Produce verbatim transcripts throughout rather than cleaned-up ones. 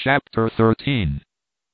Chapter thirteen.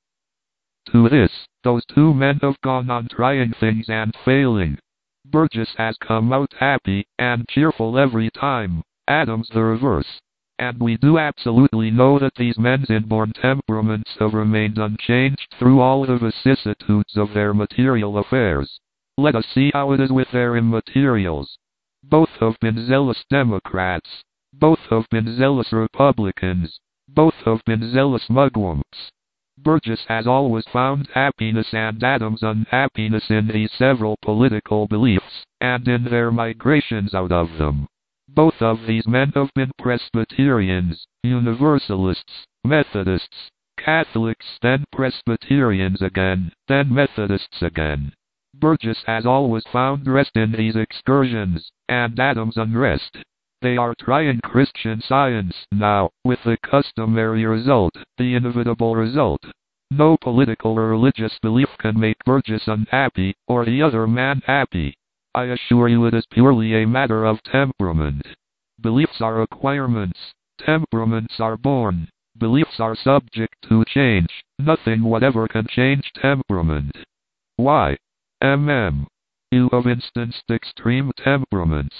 To this, those two men have gone on trying things and failing. Burgess has come out happy and cheerful every time, Adams the reverse. And we do absolutely know that these men's inborn temperaments have remained unchanged through all the vicissitudes of their material affairs. Let us see how it is with their immaterials. Both have been zealous Democrats. Both have been zealous Republicans. Both have been zealous mugwumps. Burgess has always found happiness and Adams unhappiness in these several political beliefs, and in their migrations out of them. Both of these men have been Presbyterians, Universalists, Methodists, Catholics, then Presbyterians again, then Methodists again. Burgess has always found rest in these excursions, and Adams unrest. They are trying Christian Science now, with the customary result, the inevitable result. No political or religious belief can make Burgess unhappy, or the other man happy. I assure you it is purely a matter of temperament. Beliefs are acquirements. Temperaments are born. Beliefs are subject to change. Nothing whatever can change temperament. Why? Mm. You have instanced extreme temperaments.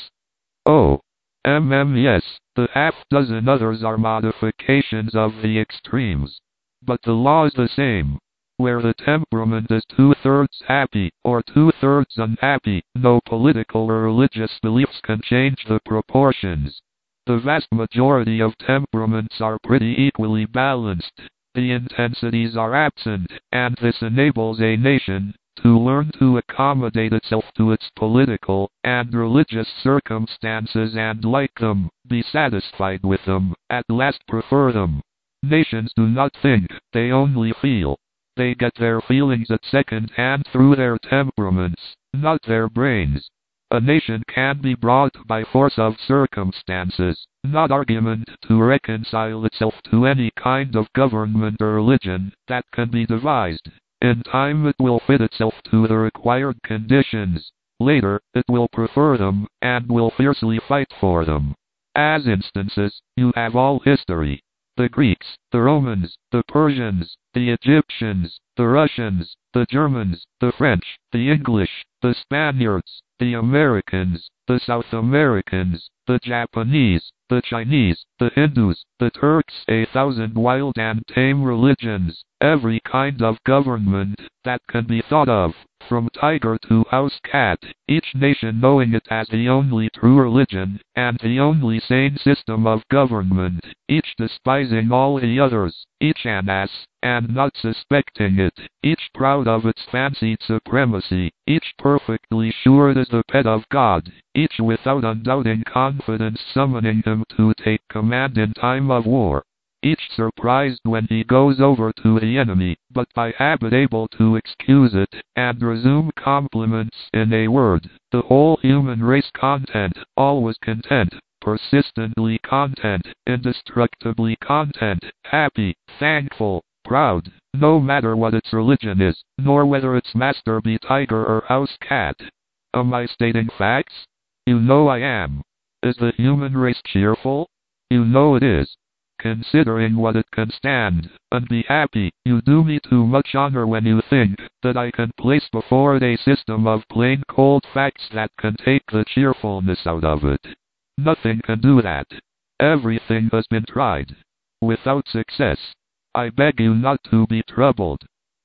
Oh. Mm, yes, the half dozen others are modifications of the extremes. But the law is the same. Where the temperament is two-thirds happy, or two-thirds unhappy, no political or religious beliefs can change the proportions. The vast majority of temperaments are pretty equally balanced. The intensities are absent, and this enables a nation to learn to accommodate itself to its political and religious circumstances and like them, be satisfied with them, at last prefer them. Nations do not think, they only feel. They get their feelings at second hand through their temperaments, not their brains. A nation can be brought by force of circumstances, not argument, to reconcile itself to any kind of government or religion that can be devised. In time it will fit itself to the required conditions. Later, it will prefer them, and will fiercely fight for them. As instances, you have all history. The Greeks, the Romans, the Persians, the Egyptians, the Russians, the Germans, the French, the English, the Spaniards, the Americans, the South Americans, the Japanese, the Chinese, the Hindus, the Turks, a thousand wild and tame religions, every kind of government that can be thought of, from tiger to house cat, each nation knowing it as the only true religion, and the only sane system of government, each despising all the others, each an ass, and not suspecting it, each proud of its fancied supremacy, each perfectly sure it is the pet of God, each without undoubting confidence summoning him to take command in time of war. Each surprised when he goes over to the enemy, but by habit able to excuse it, and resume compliments. In a word, the whole human race content, always content, persistently content, indestructibly content, happy, thankful, proud, no matter what its religion is, nor whether its master be tiger or house cat. Am I stating facts? You know I am. Is the human race cheerful? You know it is. Considering what it can stand, and be happy, you do me too much honor when you think that I can place before it a system of plain cold facts that can take the cheerfulness out of it. Nothing can do that. Everything has been tried. Without success. I beg you not to be troubled.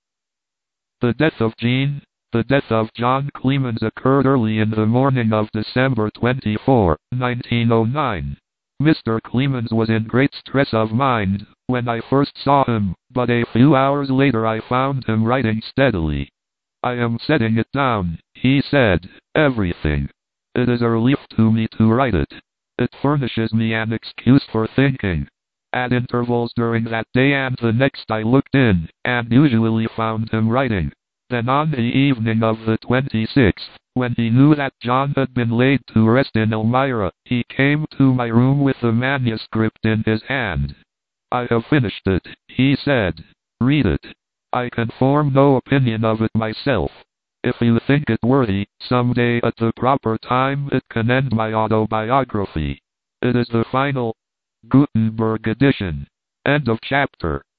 The death of Jean, the death of John Clemens occurred early in the morning of December twenty-fourth, nineteen oh nine. Mister Clemens was in great stress of mind when I first saw him, but a few hours later I found him writing steadily. I am setting it down, he said, everything. It is a relief to me to write it. It furnishes me an excuse for thinking. At intervals during that day and the next I looked in, and usually found him writing. Then on the evening of the twenty-sixth, when he knew that John had been laid to rest in Elmira, he came to my room with the manuscript in his hand. I have finished it, he said. Read it. I can form no opinion of it myself. If you think it worthy, someday at the proper time it can end my autobiography. It is the final Gutenberg edition. End of chapter.